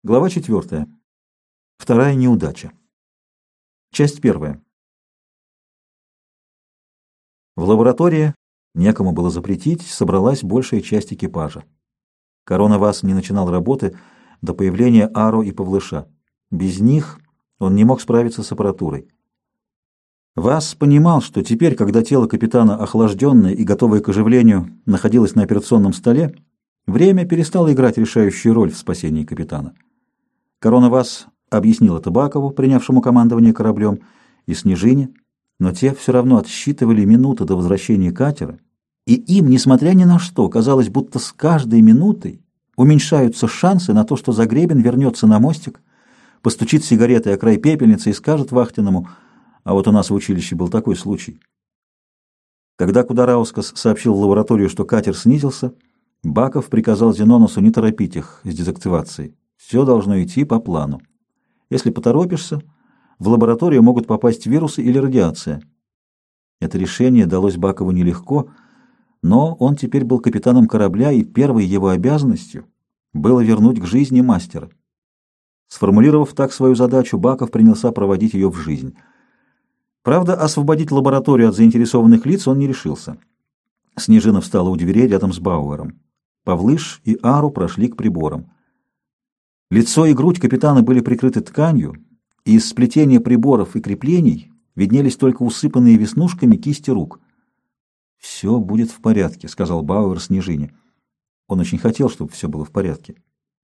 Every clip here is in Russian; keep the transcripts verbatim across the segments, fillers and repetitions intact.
Глава четвертая. Вторая неудача. Часть первая. В лаборатории, некому было запретить, собралась большая часть экипажа. Корона Вас не начинал работы до появления Аро и Павлыша. Без них он не мог справиться с аппаратурой. Вас понимал, что теперь, когда тело капитана, охлажденное и готовое к оживлению, находилось на операционном столе, время перестало играть решающую роль в спасении капитана. Корона Вас объяснил это Бакову, принявшему командование кораблем, и Снежине, но те все равно отсчитывали минуты до возвращения катера, и им, несмотря ни на что, казалось, будто с каждой минутой уменьшаются шансы на то, что Загребин вернется на мостик, постучит сигаретой о край пепельницы и скажет вахтенному: «А вот у нас в училище был такой случай». Когда Кудараускас сообщил в лабораторию, что катер снизился, Баков приказал Зеноносу не торопить их с дезактивацией. Все должно идти по плану. Если поторопишься, в лабораторию могут попасть вирусы или радиация. Это решение далось Бакову нелегко, но он теперь был капитаном корабля, и первой его обязанностью было вернуть к жизни мастера. Сформулировав так свою задачу, Баков принялся проводить ее в жизнь. Правда, освободить лабораторию от заинтересованных лиц он не решился. Снежина встала у дверей рядом с Бауэром. Павлыш и Ару прошли к приборам. Лицо и грудь капитана были прикрыты тканью, и из сплетения приборов и креплений виднелись только усыпанные веснушками кисти рук. «Все будет в порядке», — сказал Бауэр Снежине. Он очень хотел, чтобы все было в порядке.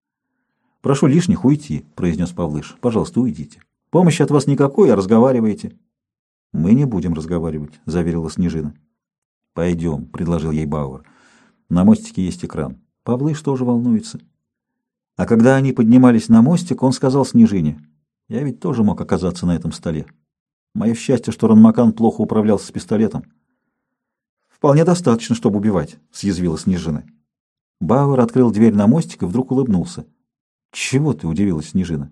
«Прошу лишних уйти», — произнес Павлыш. «Пожалуйста, уйдите. Помощи от вас никакой, а разговариваете». «Мы не будем разговаривать», — заверила Снежина. «Пойдем», — предложил ей Бауэр. «На мостике есть экран». Павлыш тоже волнуется. А когда они поднимались на мостик, он сказал Снежине: «Я ведь тоже мог оказаться на этом столе. Мое счастье, что Ранмакан плохо управлялся с пистолетом». «Вполне достаточно, чтобы убивать», — съязвила Снежина. Бауэр открыл дверь на мостик и вдруг улыбнулся. «Чего ты?» — удивилась Снежина.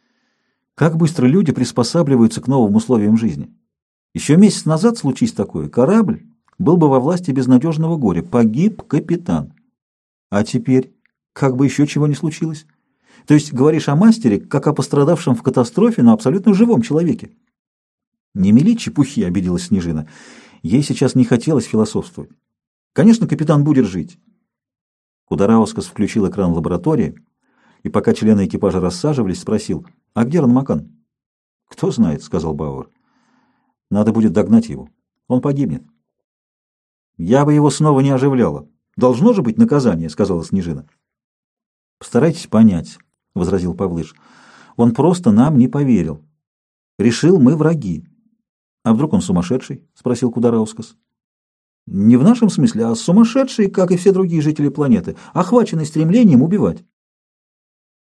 «Как быстро люди приспосабливаются к новым условиям жизни. Еще месяц назад, случись такое, корабль был бы во власти безнадежного горя. Погиб капитан. А теперь... Как бы еще чего не случилось. То есть говоришь о мастере, как о пострадавшем в катастрофе, но абсолютно живом человеке». «Не мели чепухи», — обиделась Снежина. Ей сейчас не хотелось философствовать. «Конечно, капитан будет жить». Кудараускас включил экран лаборатории, и пока члены экипажа рассаживались, спросил: «А где Ранмакан?» «Кто знает», — сказал Бауэр. «Надо будет догнать его. Он погибнет». «Я бы его снова не оживляла. Должно же быть наказание», — сказала Снежина. «Постарайтесь понять», — возразил Павлыш. «Он просто нам не поверил. Решил, мы враги». «А вдруг он сумасшедший?» — спросил Кудараускас. «Не в нашем смысле, а сумасшедший, как и все другие жители планеты, охваченный стремлением убивать».